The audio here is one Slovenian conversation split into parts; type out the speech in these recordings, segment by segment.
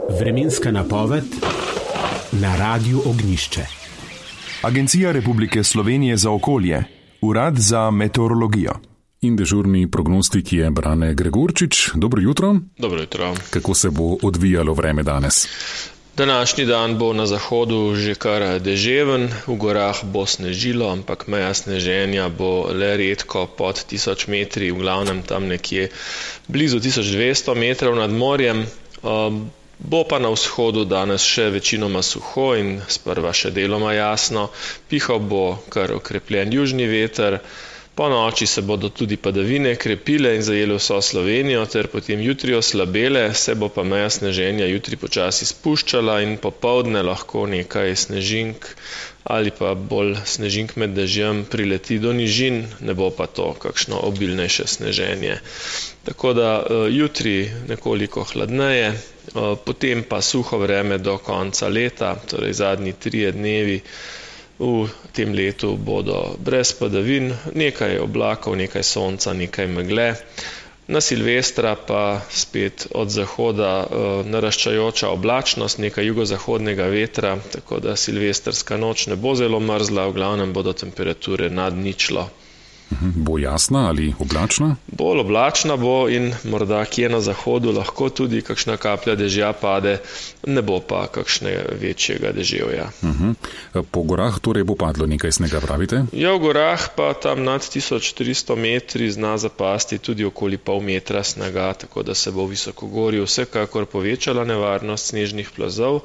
Vremenska napoved na Radiu Ognjišče. Agencija Republike Slovenije za okolje, Urad za meteorologijo. In dežurni prognostik je Brane Gregorčič. Dobro jutro. Dobro jutro. Kako se bo odvijalo vreme danes? Današnji dan bo na zahodu že kar deževen, v gorah bo snežilo, ampak meja sneženja bo le redko pod 1000 metri, v glavnem tam nekje blizu 1200 metrov nad morjem. Bo pa na vzhodu danes še večinoma suho in sprva še deloma jasno. Pihal bo kar okrepljen južni veter. Po noči se bodo tudi padavine krepile in zajele vso Slovenijo, ter potem jutri oslabele, se bo pa meja sneženja jutri počasi spuščala in popoldne lahko nekaj snežink ali pa bolj snežink med dežjem prileti do nižin, ne bo pa to kakšno obilnejše sneženje. Tako da jutri nekoliko hladneje, potem pa suho vreme do konca leta, torej zadnji 3 dnevi. V tem letu bodo brez padavin, nekaj oblakov, nekaj sonca, nekaj megle. Na Silvestra pa spet od zahoda naraščajoča oblačnost, nekaj jugozahodnega vetra, tako da silvestrska noč ne bo zelo mrzla, v glavnem bodo temperature nad ničlo. Bo jasna ali oblačna? Bolj oblačna bo in morda kje na zahodu lahko tudi kakšna kaplja dežja pade, ne bo pa kakšne večjega deževja. Po gorah torej bo padlo nekaj snega, pravite? Ja, v gorah pa tam nad 1300 metri zna zapasti tudi okoli pol metra snega, tako da se bo v visokogorju vsekakor povečala nevarnost snežnih plazov.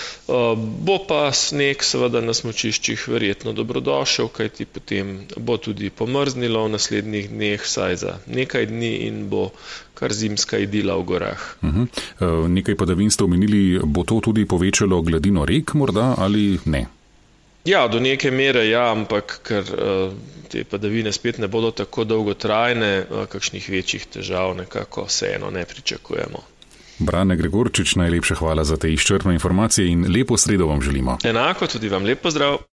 Bo pa sneg seveda na smučiščih verjetno dobrodošel, kajti potem bo tudi pomrznilo v naslednjih dneh, saj za nekaj dni in bo kar zimska idila v gorah. Nekaj padavin ste omenili, bo to tudi povečalo gladino rek morda ali ne? Ja, do neke mere ja, ampak ker te padavine spet ne bodo tako dolgotrajne, kakšnih večjih težav nekako vseeno ne pričakujemo. Brane Gregorčič, najlepša hvala za te izčrpne informacije in lepo sredo vam želimo. Enako, tudi vam lep pozdrav.